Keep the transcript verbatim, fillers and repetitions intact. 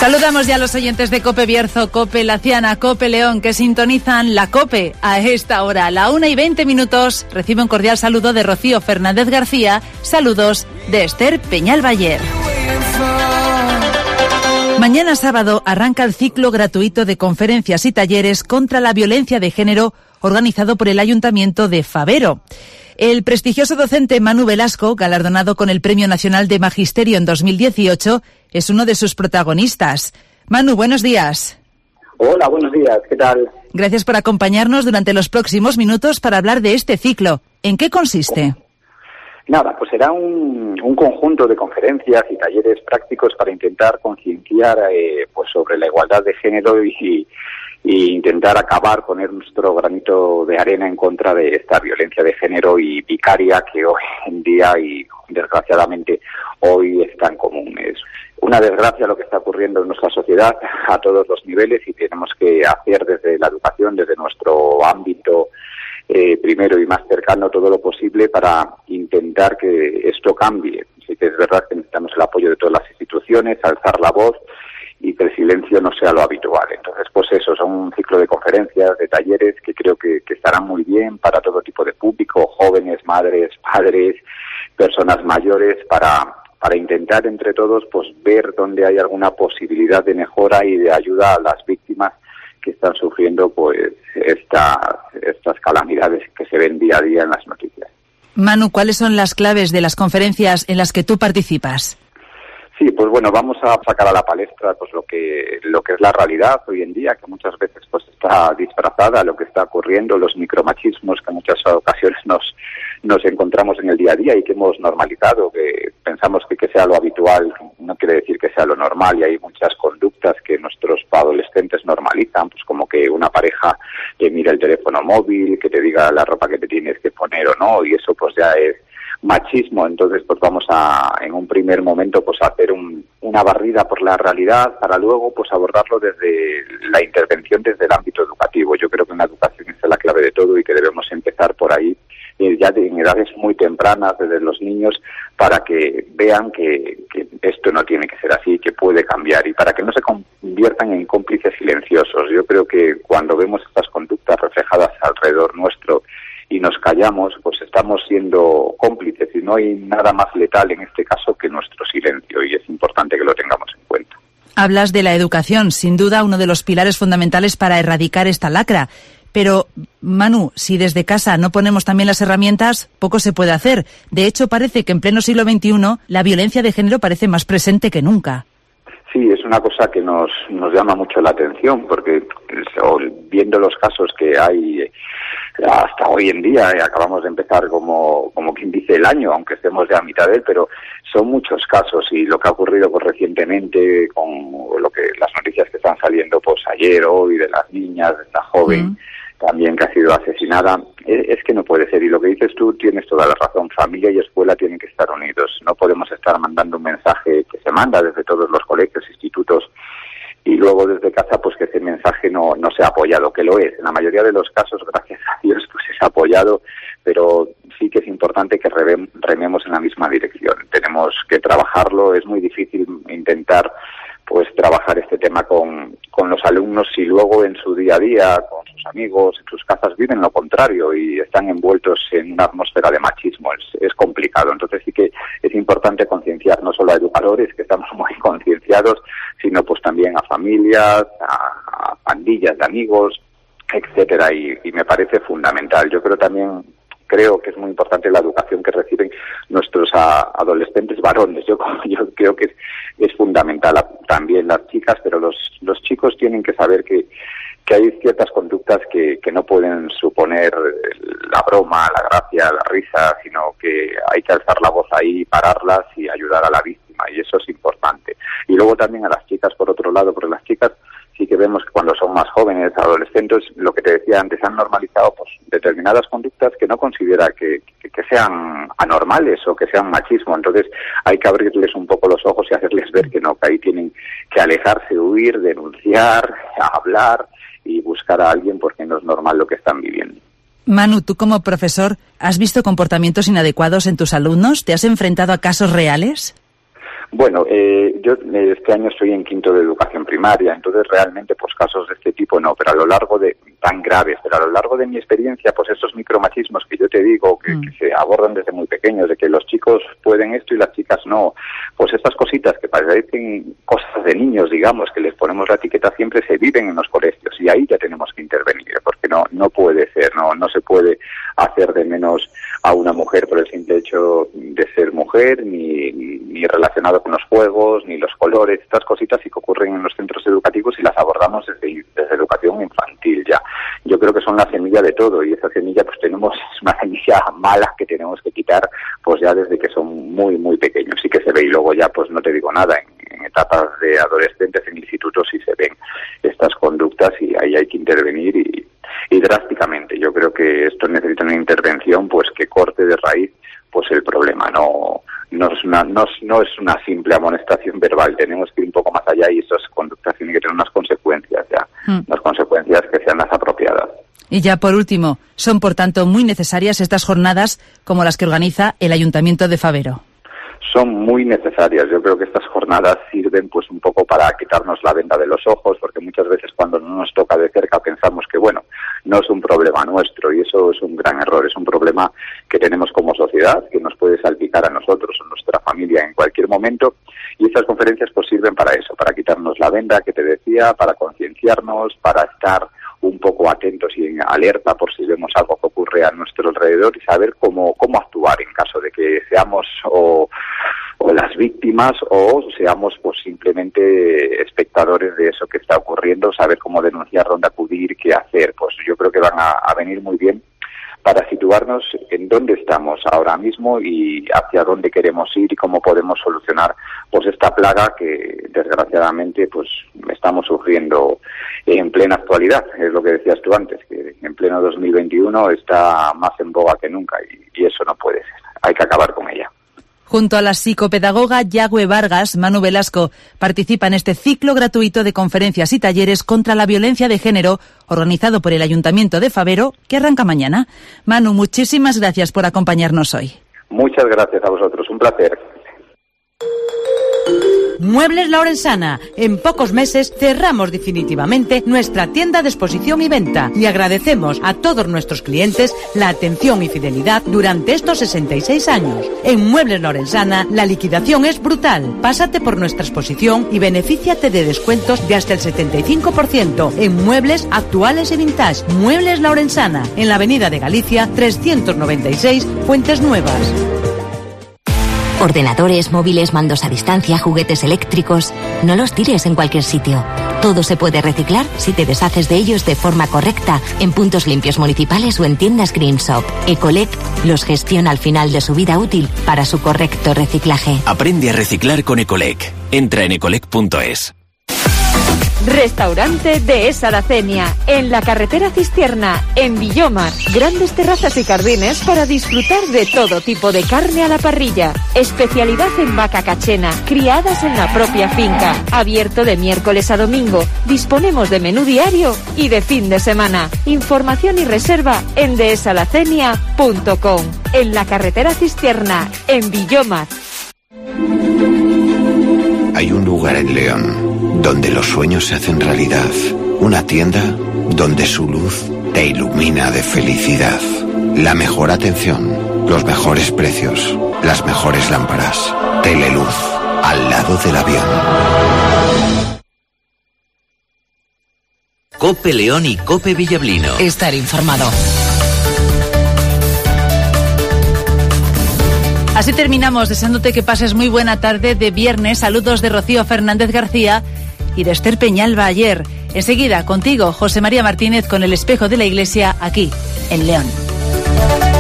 Saludamos ya a los oyentes de COPE Bierzo, COPE Laciana, COPE León, que sintonizan la COPE a esta hora. A la una y veinte minutos recibe un cordial saludo de Rocío Fernández García. Saludos de Esther Peñalbayer. Mañana sábado arranca el ciclo gratuito de conferencias y talleres contra la violencia de género organizado por el Ayuntamiento de Fabero. El prestigioso docente Manu Velasco, galardonado con el Premio Nacional de Magisterio en dos mil dieciocho, es uno de sus protagonistas. Manu, buenos días. Hola, buenos días, ¿qué tal? Gracias por acompañarnos durante los próximos minutos para hablar de este ciclo. ¿En qué consiste? Nada, pues será un, un conjunto de conferencias y talleres prácticos para intentar concienciar eh, pues sobre la igualdad de género y, y intentar acabar, poner nuestro granito de arena en contra de esta violencia de género y vicaria que hoy en día y desgraciadamente hoy es tan común. Es una desgracia lo que está ocurriendo en nuestra sociedad a todos los niveles y tenemos que hacer desde la educación, desde nuestro ámbito Eh, primero y más cercano todo lo posible para intentar que esto cambie. Sí que es verdad que necesitamos el apoyo de todas las instituciones, alzar la voz y que el silencio no sea lo habitual. Entonces, pues eso, son un ciclo de conferencias, de talleres que creo que, que estarán muy bien para todo tipo de público, jóvenes, madres, padres, personas mayores, para para intentar entre todos pues ver dónde hay alguna posibilidad de mejora y de ayuda a las víctimas que están sufriendo pues estas estas calamidades que se ven día a día en las noticias. Manu, ¿cuáles son las claves de las conferencias en las que tú participas? Sí, pues bueno, vamos a sacar a la palestra pues lo que lo que es la realidad hoy en día, que muchas veces pues está disfrazada, lo que está ocurriendo, los micromachismos que en muchas ocasiones nos nos encontramos en el día a día y que hemos normalizado, que pensamos que que sea lo habitual no quiere decir que sea lo normal, y hay muchas conductas que nuestros adolescentes normalizan, pues como que una pareja te mira el teléfono móvil, que te diga la ropa que te tienes que poner o no, y eso pues ya es machismo. Entonces pues vamos a en un primer momento pues a hacer un, una barrida por la realidad para luego pues abordarlo desde la intervención desde el ámbito educativo. Yo creo que una educación es la clave de todo y que debemos empezar por ahí eh, ya de, en edades muy tempranas desde los niños para que vean que, que esto no tiene que ser así, que puede cambiar y para que no se conviertan en cómplices silenciosos. Yo creo que cuando vemos estas conductas reflejadas alrededor nuestro y nos callamos, pues estamos siendo cómplices y no hay nada más letal en este caso que nuestro silencio y es importante que lo tengamos en cuenta. Hablas de la educación, sin duda uno de los pilares fundamentales para erradicar esta lacra. Pero, Manu, si desde casa no ponemos también las herramientas, poco se puede hacer. De hecho, parece que en pleno siglo veintiuno la violencia de género parece más presente que nunca. Sí, es una cosa que nos, nos llama mucho la atención, porque viendo los casos que hay hasta hoy en día, eh, acabamos de empezar como, como quien dice el año, aunque estemos ya a mitad de él, pero son muchos casos y lo que ha ocurrido pues recientemente con lo que las noticias que están saliendo pues ayer, hoy, de las niñas, de esta joven mm. también que ha sido asesinada, es, es que no puede ser. Y lo que dices tú tienes toda la razón, familia y escuela tienen que estar unidos. No podemos estar mandando un mensaje que se manda desde todos los colegios, institutos, y luego desde casa pues que ese mensaje no, no sea apoyado, que lo es. En la mayoría de los casos, gracias a Dios, pues es apoyado, pero sí que es importante que rem, rememos en la misma dirección. Tenemos que trabajarlo, es muy difícil intentar pues trabajar este tema con, con los alumnos si luego en su día a día, con sus amigos, en sus casas viven lo contrario y están envueltos en una atmósfera de machismo. Es, es complicado. Entonces sí que es importante concienciar no solo a educadores, que estamos muy concienciados, sino pues también a familias, a, a pandillas de amigos, etcétera, y, y me parece fundamental. Yo creo también creo que es muy importante la educación que reciben nuestros a, adolescentes varones. Yo, yo creo que es, es fundamental a, también las chicas, pero los, los chicos tienen que saber que, que hay ciertas conductas que, que no pueden suponer la broma, la gracia, la risa, sino que hay que alzar la voz ahí, pararlas y ayudar a la víctima, y eso es importante. Y luego también a las chicas, por otro lado, porque las chicas sí que vemos que cuando son más jóvenes, adolescentes, lo que te decía antes, han normalizado pues determinadas conductas que no considera que, que, que sean anormales o que sean machismo. Entonces hay que abrirles un poco los ojos y hacerles ver que no, que ahí tienen que alejarse, huir, denunciar, hablar y buscar a alguien porque no es normal lo que están viviendo. Manu, tú como profesor, ¿has visto comportamientos inadecuados en tus alumnos? ¿Te has enfrentado a casos reales? Bueno, eh, yo este año estoy en quinto de educación primaria, entonces realmente pues casos de este tipo no, pero a lo largo de, tan graves, pero a lo largo de mi experiencia, pues estos micromachismos que yo te digo, que, mm. que se abordan desde muy pequeños, de que los chicos pueden esto y las chicas no, pues estas cositas que parecen cosas de niños, digamos, que les ponemos la etiqueta, siempre se viven en los colegios y ahí ya tenemos que intervenir, porque no, no puede ser, no, no se puede hacer de menos a una mujer por el simple hecho de ser mujer, ni, ni relacionado con los juegos, ni los colores, estas cositas sí que ocurren en los centros educativos y las abordamos desde, desde educación infantil ya. Yo creo que son la semilla de todo y esa semilla pues tenemos una semilla mala que tenemos que quitar pues ya desde que son muy, muy pequeños. Sí que se ve y luego ya pues no te digo nada, en, en etapas de adolescentes, en institutos sí se ven estas conductas y ahí hay que intervenir y y drásticamente. Yo creo que esto necesita una intervención pues que corte de raíz pues el problema. No no es una no, no es una simple amonestación verbal. Tenemos que ir un poco más allá y estas conductas tienen que tener unas consecuencias ya, mm. unas consecuencias que sean las apropiadas. Y ya por último, son por tanto muy necesarias estas jornadas como las que organiza el Ayuntamiento de Fabero. Son muy necesarias. Yo creo que estas jornadas sirven pues un poco para quitarnos la venda de los ojos, porque muchas veces cuando no nos toca de cerca pensamos que bueno, no es un problema nuestro y eso es un gran error, es un problema que tenemos como sociedad, que nos puede salpicar a nosotros o nuestra familia en cualquier momento y estas conferencias pues sirven para eso, para quitarnos la venda que te decía, para concienciarnos, para estar un poco atentos y en alerta por si vemos algo que ocurre a nuestro alrededor y saber cómo cómo actuar en caso de que seamos o, o las víctimas o seamos pues simplemente espectadores de eso que está ocurriendo, saber cómo denunciar, dónde acudir, qué hacer. Pues yo creo que van a, a venir muy bien para situarnos en dónde estamos ahora mismo y hacia dónde queremos ir y cómo podemos solucionar pues esta plaga que desgraciadamente pues estamos sufriendo en plena actualidad. Es lo que decías tú antes, que en pleno dos mil veintiuno está más en boga que nunca y, y eso no puede ser. Hay que acabar con ella. Junto a la psicopedagoga Yagüe Vargas, Manu Velasco participa en este ciclo gratuito de conferencias y talleres contra la violencia de género organizado por el Ayuntamiento de Fabero, que arranca mañana. Manu, muchísimas gracias por acompañarnos hoy. Muchas gracias a vosotros, un placer. Muebles La Orensana. En pocos meses cerramos definitivamente nuestra tienda de exposición y venta y agradecemos a todos nuestros clientes la atención y fidelidad durante estos sesenta y seis años. En Muebles La Orensana la liquidación es brutal. Pásate por nuestra exposición y benefíciate de descuentos de hasta el setenta y cinco por ciento en muebles actuales y vintage. Muebles La Orensana, en la avenida de Galicia trescientos noventa y seis, Fuentes Nuevas. Ordenadores, móviles, mandos a distancia, juguetes eléctricos... No los tires en cualquier sitio. Todo se puede reciclar si te deshaces de ellos de forma correcta en puntos limpios municipales o en tiendas Green Shop. Ecolec los gestiona al final de su vida útil para su correcto reciclaje. Aprende a reciclar con Ecolec. Entra en ecolec punto es. Restaurante Dehesa La Cenia, en la carretera Cistierna, en Villomar. Grandes terrazas y jardines para disfrutar de todo tipo de carne a la parrilla. Especialidad en vaca cachena, criadas en la propia finca. Abierto de miércoles a domingo. Disponemos de menú diario y de fin de semana. Información y reserva en dehesa la cenia punto com. En la carretera Cistierna, en Villomar. Hay un lugar en León donde los sueños se hacen realidad. Una tienda donde su luz te ilumina de felicidad. La mejor atención, los mejores precios, las mejores lámparas. Teleluz, al lado del avión. Cope León y Cope Villablino. Estar informado. Así terminamos, deseándote que pases muy buena tarde de viernes. Saludos de Rocío Fernández García y de Esther Peñalba ayer. Enseguida, contigo, José María Martínez, con El Espejo de la Iglesia, aquí, en León.